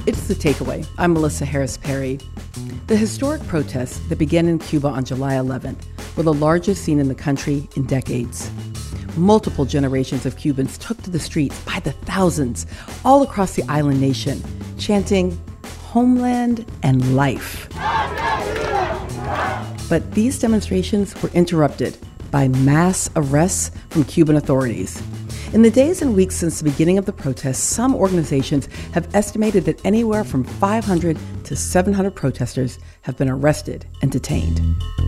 It's The Takeaway. I'm Melissa Harris Perry. The historic protests that began in Cuba on July 11th were the largest seen in the country in decades. Multiple generations of Cubans took to the streets by the thousands all across the island nation, chanting, "Homeland and life." But these demonstrations were interrupted by mass arrests from Cuban authorities. In the days and weeks since the beginning of the protests, some organizations have estimated that anywhere from 500 to 700 protesters have been arrested and detained.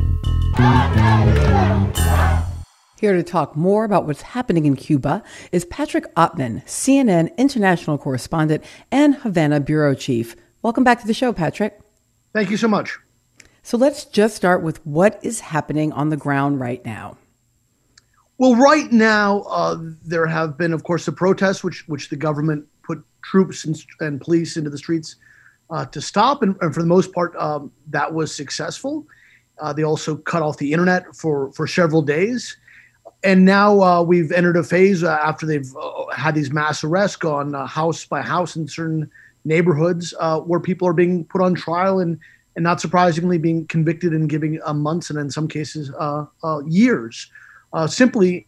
Here to talk more about what's happening in Cuba is Patrick Ottman, CNN international correspondent and Havana bureau chief. Welcome back to the show, Patrick. Thank you so much. So let's just start with what is happening on the ground right now. Well, right now, there have been, of course, the protests, which the government put troops and police into the streets to stop. And for the most part, that was successful. They also cut off the internet for several days. And now we've entered a phase after they've had these mass arrests gone house by house in certain neighborhoods where people are being put on trial and not surprisingly being convicted and giving months and in some cases years. Simply,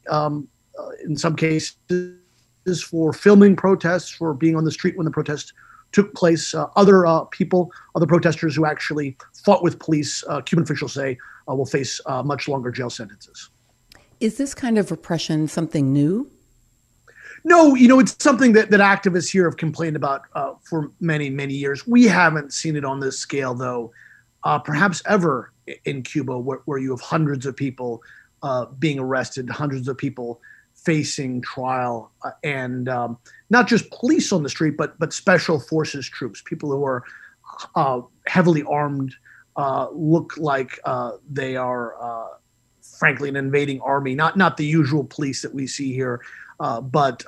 in some cases, for filming protests, for being on the street when the protest took place. Other protesters who actually fought with police, Cuban officials say, will face much longer jail sentences. Is this kind of repression something new? No, it's something that activists here have complained about for many, many years. We haven't seen it on this scale, though, perhaps ever in Cuba, where you have hundreds of people being arrested, hundreds of people facing trial, and not just police on the street, but special forces troops, people who are heavily armed, look like they are, frankly, an invading army. Not the usual police that we see here, but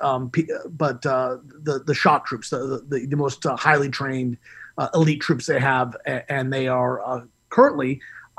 the shock troops, the most highly trained elite troops they have, and they are currently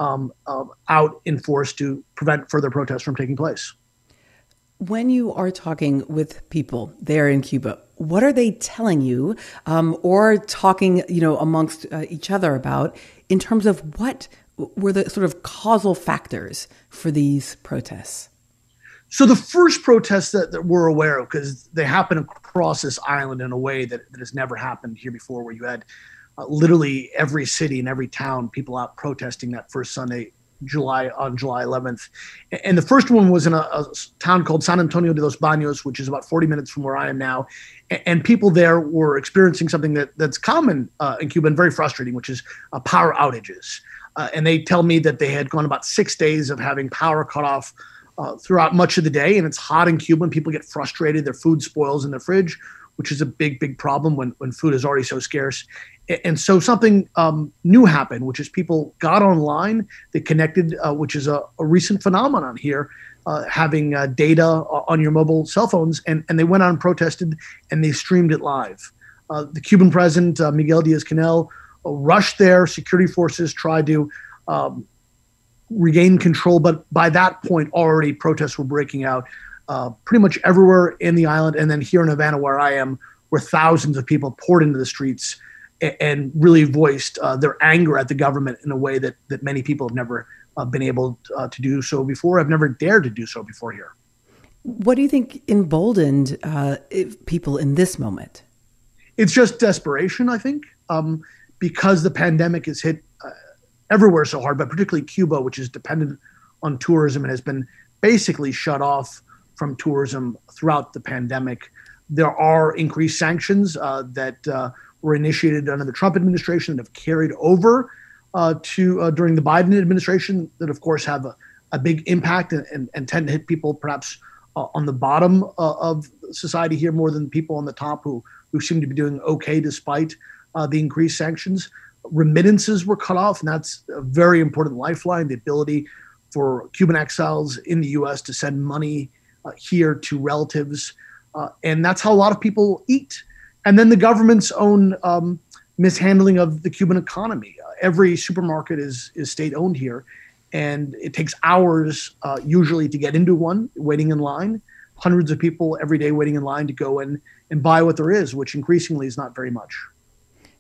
out in force to prevent further protests from taking place. When you are talking with people there in Cuba, what are they telling you or talking, amongst each other about in terms of what were the sort of causal factors for these protests? So the first protests that we're aware of, because they happen across this island in a way that has never happened here before, where you had literally every city and every town, people out protesting that first Sunday, on July 11th. And the first one was in a town called San Antonio de los Baños, which is about 40 minutes from where I am now. And people there were experiencing something that's common in Cuba and very frustrating, which is power outages. And they tell me that they had gone about 6 days of having power cut off throughout much of the day. And it's hot in Cuba and people get frustrated. Their food spoils in their fridge, which is a big, big problem when food is already so scarce. And so something new happened, which is people got online, they connected, which is a recent phenomenon here, having data on your mobile cell phones, and they went on and protested, and they streamed it live. The Cuban president, Miguel Diaz-Canel, rushed there. Security forces tried to regain control, but by that point, already protests were breaking out pretty much everywhere in the island. And then here in Havana, where I am, where thousands of people poured into the streets and really voiced their anger at the government in a way that many people have never been able to do so before, have never dared to do so before here. What do you think emboldened people in this moment? It's just desperation, I think, because the pandemic has hit everywhere so hard, but particularly Cuba, which is dependent on tourism and has been basically shut off from tourism throughout the pandemic. There are increased sanctions that were initiated under the Trump administration that have carried over to during the Biden administration that, of course, have a big impact and tend to hit people perhaps on the bottom of society here more than people on the top who seem to be doing okay despite the increased sanctions. Remittances were cut off, and that's a very important lifeline, the ability for Cuban exiles in the U.S. to send money here to relatives. And that's how a lot of people eat. And then the government's own mishandling of the Cuban economy. Every supermarket is state-owned here, and it takes hours usually to get into one, waiting in line. Hundreds of people every day waiting in line to go in and buy what there is, which increasingly is not very much.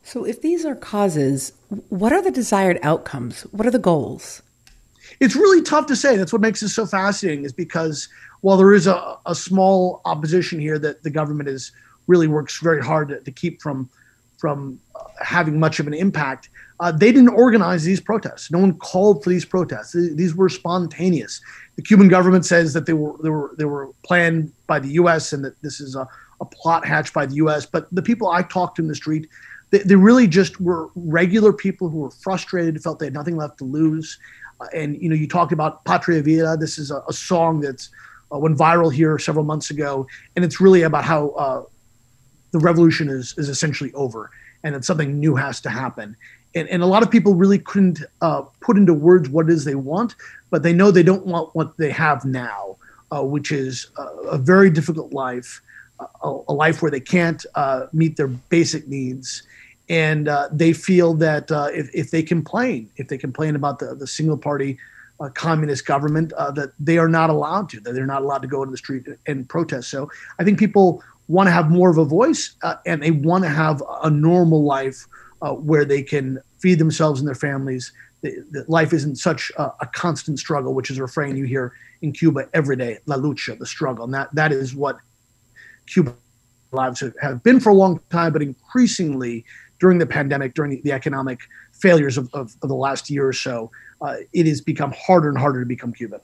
So, if these are causes, what are the desired outcomes? What are the goals? It's really tough to say. That's what makes it so fascinating, is because while there is a small opposition here that the government is really works very hard to keep from having much of an impact, they didn't organize these protests. No one called for these protests. These were spontaneous. The Cuban government says that they were planned by the U.S. and that this is a plot hatched by the U.S. But the people I talked to in the street, they really just were regular people who were frustrated, felt they had nothing left to lose. And you talked about Patria Vida. This is a song that's went viral here several months ago, and it's really about how the revolution is essentially over, and that something new has to happen. And a lot of people really couldn't put into words what it is they want, but they know they don't want what they have now, which is a very difficult life, a life where they can't meet their basic needs. And they feel that if they complain about the single party communist government, that they are not allowed to, that they're not allowed to go into the street and protest. So I think people want to have more of a voice, and they want to have a normal life where they can feed themselves and their families. That life isn't such a constant struggle, which is a refrain you hear in Cuba every day, la lucha, the struggle. And that is what Cuban lives have been for a long time, but increasingly during the pandemic, during the economic failures of the last year or so, it has become harder and harder to be Cuban.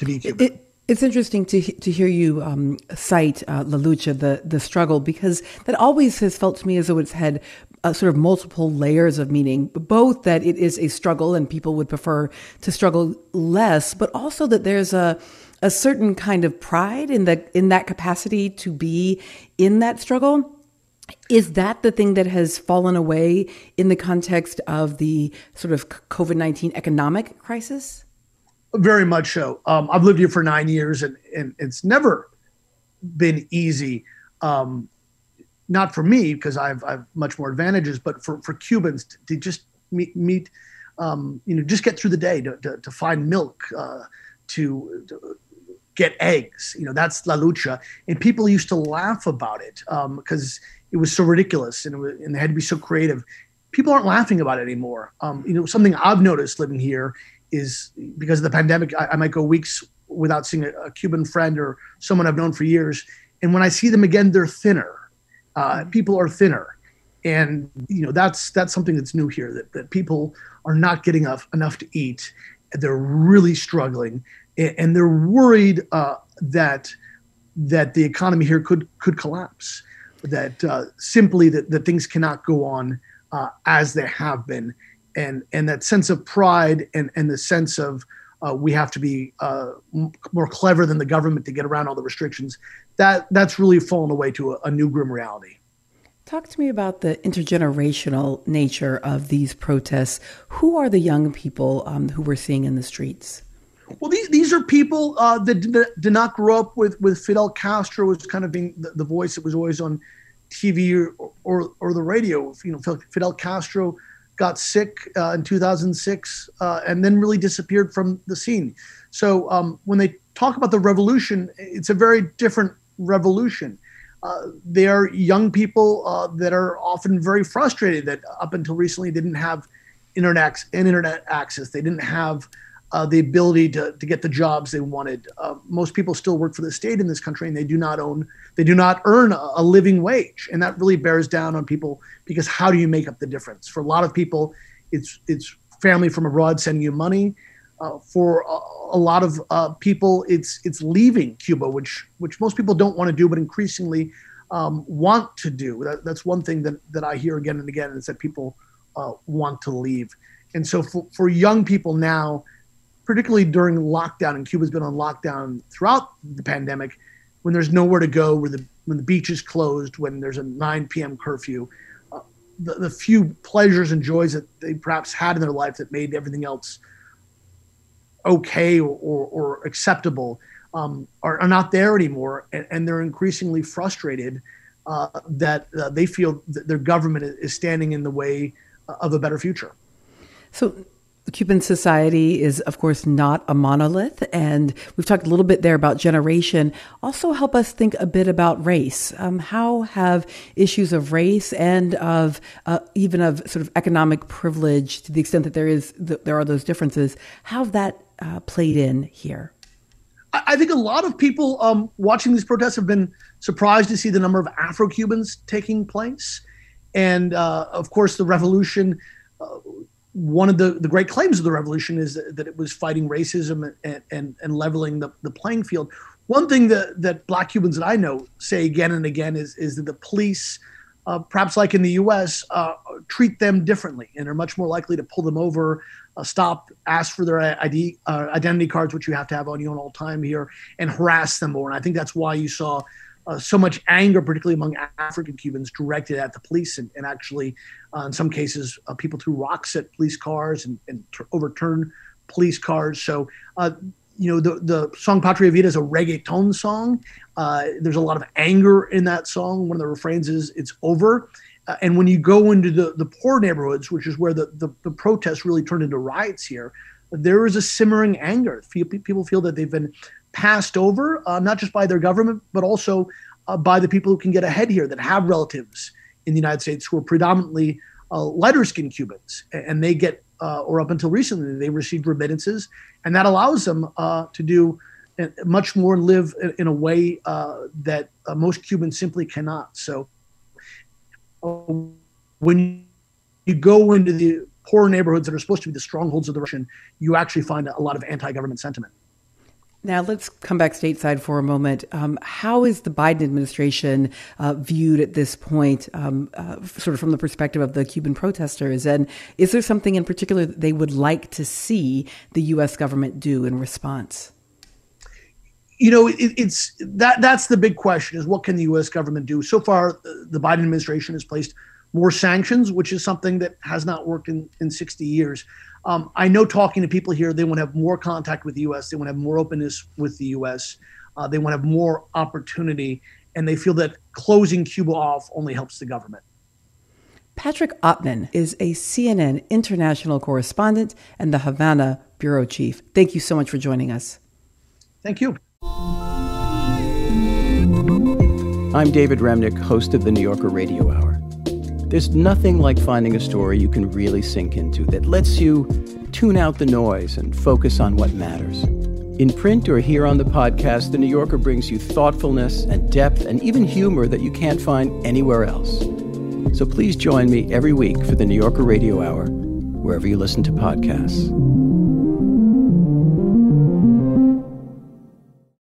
It's interesting to hear you cite La Lucha, the struggle, because that always has felt to me as though it's had sort of multiple layers of meaning, both that it is a struggle and people would prefer to struggle less, but also that there's a certain kind of pride in that capacity to be in that struggle. Is that the thing that has fallen away in the context of the sort of COVID-19 economic crisis? Very much so. I've lived here for 9 years, and it's never been easy. Not for me, because I've much more advantages, but for Cubans to just meet just get through the day, to find milk, to get eggs. That's La Lucha. And people used to laugh about it because it was so ridiculous, and they had to be so creative. People aren't laughing about it anymore. Something I've noticed living here is because of the pandemic, I might go weeks without seeing a Cuban friend or someone I've known for years. And when I see them again, they're thinner. People are thinner. And, that's something that's new here, that people are not getting enough to eat. They're really struggling, and they're worried that the economy here could collapse, that simply that things cannot go on as they have been. And that sense of pride and the sense of we have to be more clever than the government to get around all the restrictions, that's really fallen away to a new grim reality. Talk to me about the intergenerational nature of these protests. Who are the young people who we're seeing in the streets? Well, these are people that did not grow up with Fidel Castro as kind of being the voice that was always on TV or the radio. Fidel Castro got sick in 2006 and then really disappeared from the scene. So when they talk about the revolution, it's a very different revolution. They are young people that are often very frustrated that up until recently didn't have internet access. They didn't have the ability to get the jobs they wanted. Most people still work for the state in this country, and they do not earn a living wage. And that really bears down on people, because how do you make up the difference? For a lot of people, it's family from abroad sending you money. For a lot of people, it's leaving Cuba, which most people don't want to do, but increasingly want to do. That's one thing that I hear again and again, is that people want to leave. And so for young people now, particularly during lockdown, and Cuba's been on lockdown throughout the pandemic, when there's nowhere to go, when the beach is closed, when there's a 9 p.m. curfew, the few pleasures and joys that they perhaps had in their life that made everything else okay or acceptable are not there anymore, and they're increasingly frustrated that they feel that their government is standing in the way of a better future. So Cuban society is, of course, not a monolith, and we've talked a little bit there about generation. Also help us think a bit about race. How have issues of race and of even of sort of economic privilege, to the extent that there are those differences, how have that played in here? I think a lot of people watching these protests have been surprised to see the number of Afro-Cubans taking place. And of course, the revolution, one of the great claims of the revolution is that it was fighting racism and leveling the playing field. One thing that Black Cubans that I know say again and again is that the police, perhaps like in the U.S., treat them differently and are much more likely to pull them over, stop, ask for their identity cards, which you have to have on you at all time here, and harass them more. And I think that's why you saw so much anger, particularly among African Cubans, directed at the police, and actually, in some cases, people threw rocks at police cars and overturned police cars. So, the song Patria Vida is a reggaeton song. There's a lot of anger in that song. One of the refrains is, "It's over." And when you go into the poor neighborhoods, which is where the protests really turned into riots here, there is a simmering anger. People feel that they've been passed over, not just by their government, but also by the people who can get ahead here, that have relatives in the United States who are predominantly lighter-skinned Cubans. And they get, or up until recently, they received remittances. And that allows them to do much more and live in a way that most Cubans simply cannot. So when you go into the poor neighborhoods that are supposed to be the strongholds of the revolution, you actually find a lot of anti-government sentiment. Now, let's come back stateside for a moment. How is the Biden administration viewed at this point, sort of from the perspective of the Cuban protesters? And is there something in particular that they would like to see the U.S. government do in response? That's the big question, is what can the U.S. government do? So far, the Biden administration has placed more sanctions, which is something that has not worked in 60 years. I know, talking to people here, they want to have more contact with the U.S. They want to have more openness with the U.S. They want to have more opportunity, and they feel that closing Cuba off only helps the government. Patrick Ottman is a CNN international correspondent and the Havana bureau chief. Thank you so much for joining us. Thank you. I'm David Remnick, host of the New Yorker Radio Hour. There's nothing like finding a story you can really sink into, that lets you tune out the noise and focus on what matters. In print or here on the podcast, The New Yorker brings you thoughtfulness and depth and even humor that you can't find anywhere else. So please join me every week for the New Yorker Radio Hour, wherever you listen to podcasts.